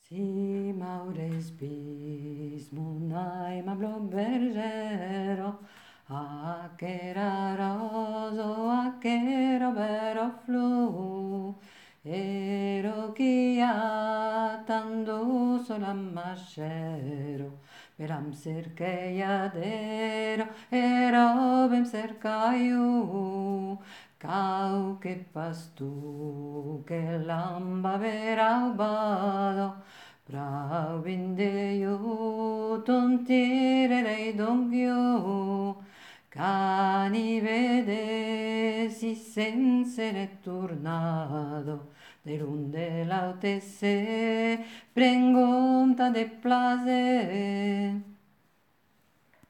Si maures bis munai ma blo bergero, aquera roso, aquero vero flu, ero chia tandu solam mascero, peram cerceiadero, ero bem cercaiu, cau che pastu, che lamba vera bado, Pravindeo tontirerei dongyo cani vede si sensere tornado derunde lautese prengonta de plaze